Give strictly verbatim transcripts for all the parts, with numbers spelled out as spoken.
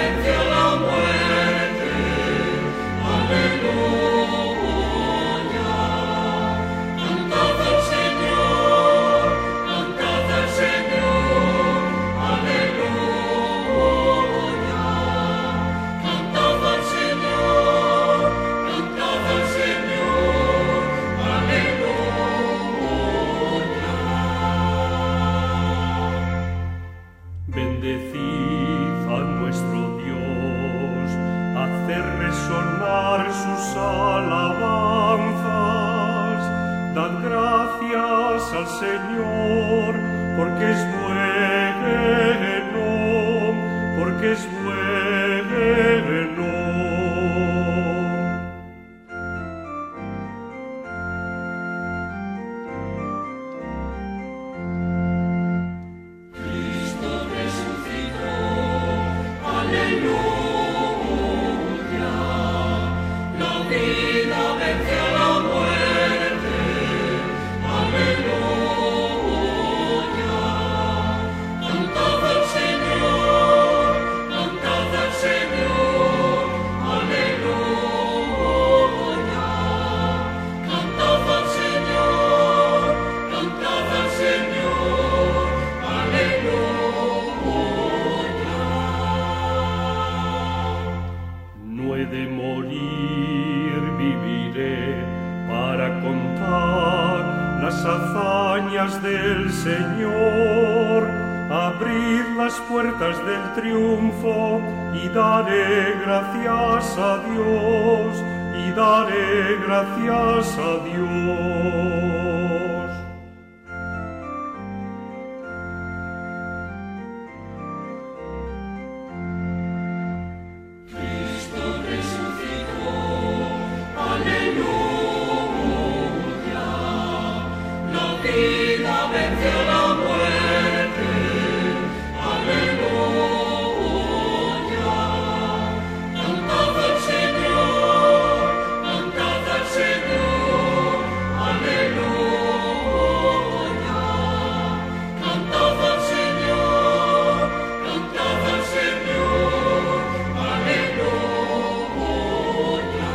venció la muerte. Aleluya. Cantad al Señor, cantad al Señor. Aleluya. Cantad al Señor, cantad al Señor. Aleluya. Bendecid a nuestro Dios, haced resonar sus alabanzas. Dad gracias al Señor, porque es bueno, porque es bueno. Cristo resucitó, aleluya. La vida venció la muerte, aleluya. Cantad al Señor, cantad al Señor, aleluya. Cantad al Señor, cantad al Señor, aleluya. No he de morir, viviré para contar las hazañas del Señor. Abrid las puertas del triunfo y daré gracias a Dios, y daré gracias a Dios. Cristo resucitó, aleluya. La vida venció la muerte, aleluya. Cantad al Señor, cantad al Señor, aleluya. Cantad al Señor, cantad al Señor, aleluya.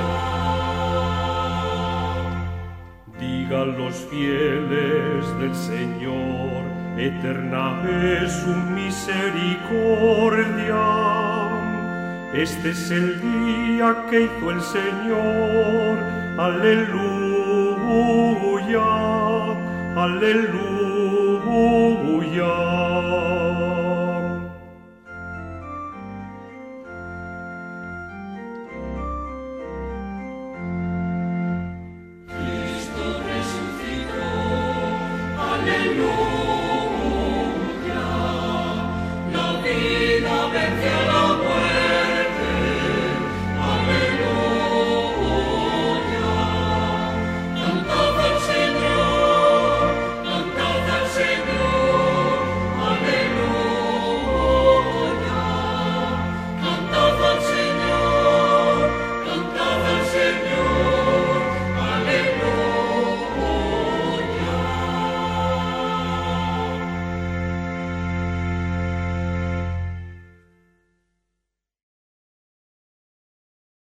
Digan los fieles del Señor, eterna es su misericordia. Este es el día que hizo el Señor, aleluya, aleluya.